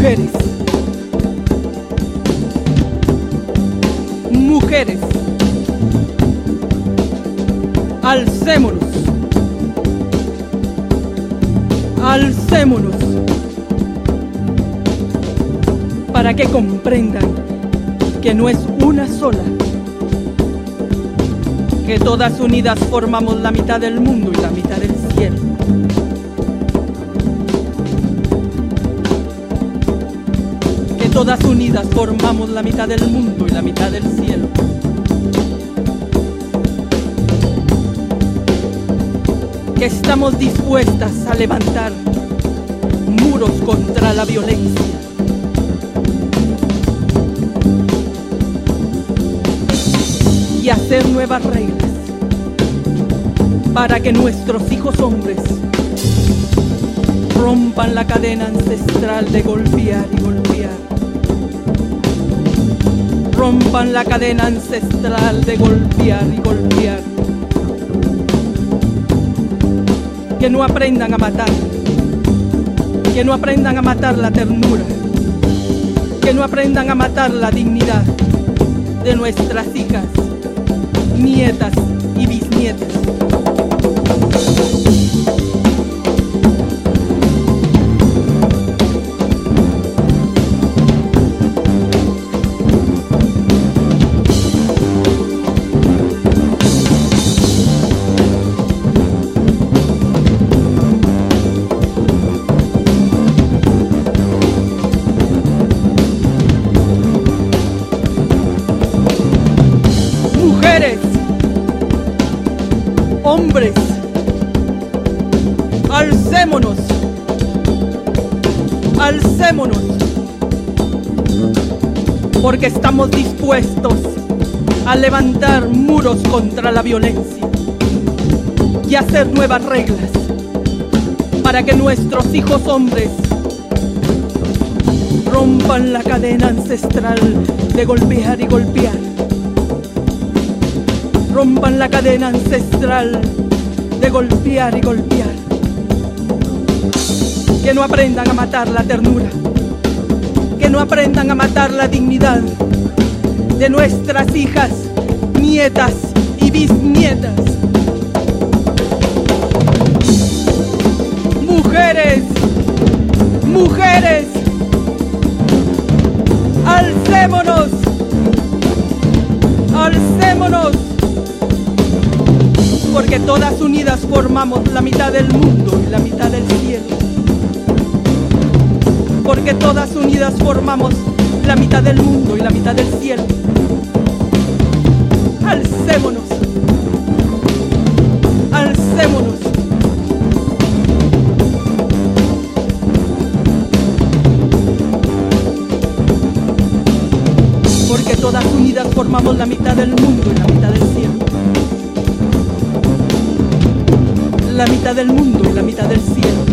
Mujeres, mujeres, alcémonos, alcémonos, para que comprendan que no es una sola, que todas unidas formamos la mitad del mundo y la mitad del cielo. Que todas unidas formamos la mitad del mundo y la mitad del cielo. Que estamos dispuestas a levantar muros contra la violencia. Y hacer nuevas reglas para que nuestros hijos hombres rompan la cadena ancestral de golpear y golpear. Rompan la cadena ancestral de golpear y golpear. Que no aprendan a matar. Que no aprendan a matar la ternura. Que no aprendan a matar la dignidad de nuestras hijas, nietas y bisnietas. Mujeres, hombres, alcémonos, alcémonos, porque estamos dispuestos a levantar muros contra la violencia y hacer nuevas reglas para que nuestros hijos hombres rompan la cadena ancestral de golpear y golpear. Rompan la cadena ancestral de golpear y golpear. Que no aprendan a matar la ternura. Que no aprendan a matar la dignidad de nuestras hijas, nietas y bisnietas. Mujeres, mujeres, alcémonos, alcémonos. Porque todas unidas formamos la mitad del mundo y la mitad del cielo. Porque todas unidas formamos la mitad del mundo y la mitad del cielo. Alcémonos. Alcémonos. Porque todas unidas formamos la mitad del mundo y la mitad del cielo. La mitad del mundo y la mitad del cielo.